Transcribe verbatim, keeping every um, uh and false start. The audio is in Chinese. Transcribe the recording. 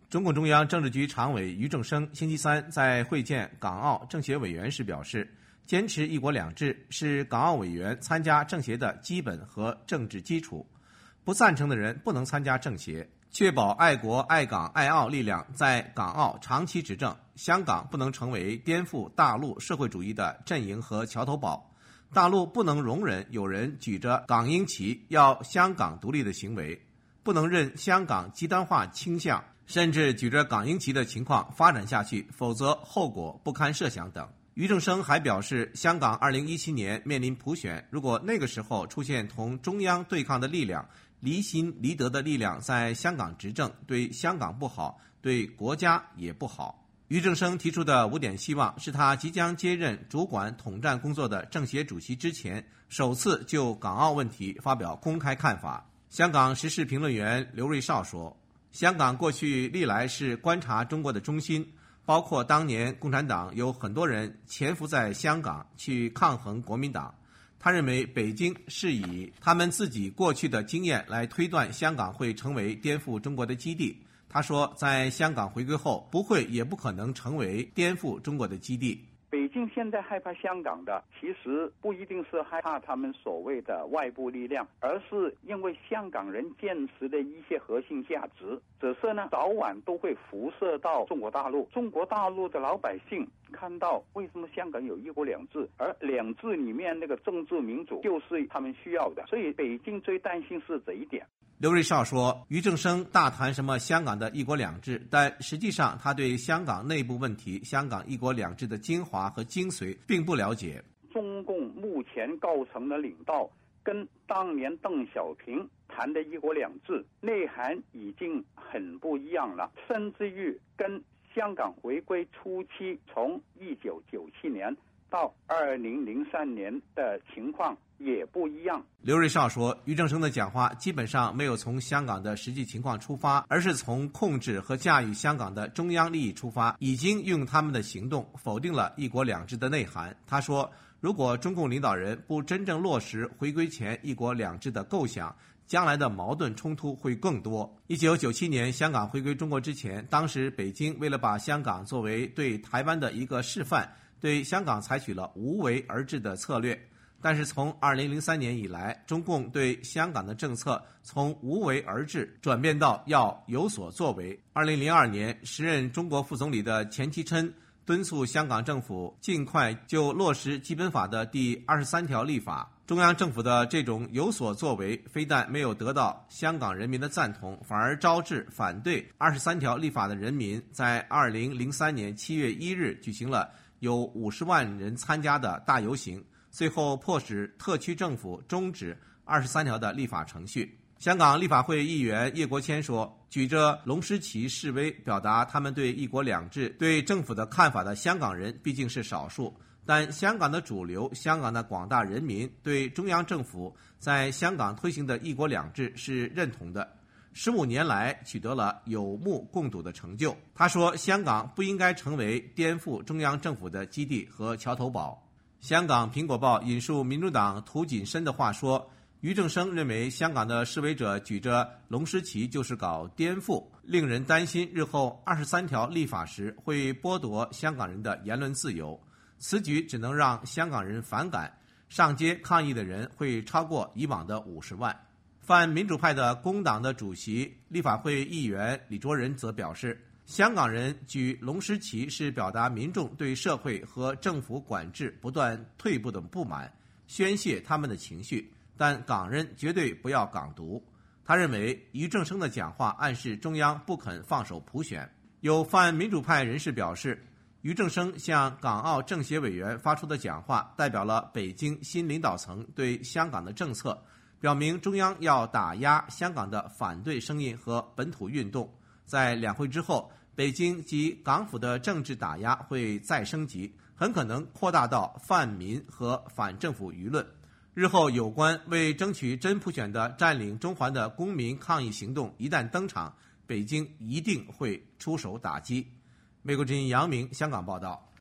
中共中央政治局常委俞正声星期三在会见港澳政协委员时表示，坚持一国两制是港澳委员参加政协的基本和政治基础，不赞成的人不能参加政协。确保爱国爱港爱澳力量在港澳长期执政，香港不能成为颠覆大陆社会主义的阵营和桥头堡，大陆不能容忍有人举着港英旗要香港独立的行为，不能任香港极端化倾向甚至举着港英旗的情况发展下去，否则后果不堪设想等。俞正声还表示，香港二零一七年面临普选，如果那个时候出现同中央对抗的力量，离心离德的力量在香港执政，对香港不好，对国家也不好。俞正声提出的五点希望是他即将接任主管统战工作的政协主席之前，首次就港澳问题发表公开看法。香港时事评论员刘瑞绍说，香港过去历来是观察中国的中心，包括当年共产党有很多人潜伏在香港去抗衡国民党。他认为北京是以他们自己过去的经验来推断香港会成为颠覆中国的基地。他说，在香港回归后，不会也不可能成为颠覆中国的基地。 北京现在害怕香港的，其实不一定是害怕他们所谓的外部力量，而是因为香港人坚持的一些核心价值，只是呢早晚都会辐射到中国大陆。中国大陆的老百姓看到为什么香港有一国两制，而两制里面那个政治民主就是他们需要的，所以北京最担心是这一点。 刘瑞绍说，俞正声大谈什么香港的一国两制，但实际上他对香港内部问题、香港一国两制的精华和精髓并不了解。 中共目前高层的领导跟当年邓小平谈的一国两制内涵已经很不一样了，甚至于跟香港回归初期从一九九七年到二零零三年的情况也不一样。 刘瑞绍说，俞正声的讲话基本上没有从香港的实际情况出发，而是从控制和驾驭香港的中央利益出发，已经用他们的行动否定了一国两制的内涵。他说，如果中共领导人不真正落实回归前一国两制的构想，将来的矛盾冲突会更多。一九九七年香港回归中国之前，当时北京为了把香港作为对台湾的一个示范，对香港采取了无为而治的策略。但是从二零零三年以来，中共对香港的政策从无为而治转变到要有所作为。二零零二年，时任中国副总理的钱其琛敦促香港政府尽快就落实基本法的第二十三条立法。中央政府的这种有所作为，非但没有得到香港人民的赞同，反而招致反对二十三条立法的人民在二零零三年七月一日举行了有五十万人参加的大游行，最后迫使特区政府终止二十三条的立法程序。香港立法会议员叶国谦说，举着龙狮旗示威表达他们对一国两制、对政府的看法的香港人毕竟是少数，但香港的主流、香港的广大人民对中央政府在香港推行的一国两制是认同的，十五年来取得了有目共睹的成就。他说，香港不应该成为颠覆中央政府的基地和桥头堡。香港苹果报引述民主党涂谨申的话说，俞正声认为香港的示威者举着龙狮旗就是搞颠覆，令人担心日后二十三条立法时会剥夺香港人的言论自由。此举只能让香港人反感，上街抗议的人会超过以往的五十万。泛民主派的工党的主席、立法会议员李卓人则表示，香港人举龙狮旗是表达民众对社会和政府管制不断退步的不满，宣泄他们的情绪，但港人绝对不要港独。他认为俞正声的讲话暗示中央不肯放手普选。有泛民主派人士表示，俞正声向港澳政协委员发出的讲话代表了北京新领导层对香港的政策，表明中央要打压香港的反对声音和本土运动。在两会之后，北京及港府的政治打压会再升级，很可能扩大到泛民和反政府舆论。日后有关为争取真普选的占领中环的公民抗议行动一旦登场，北京一定会出手打击。美国之音杨明香港报道。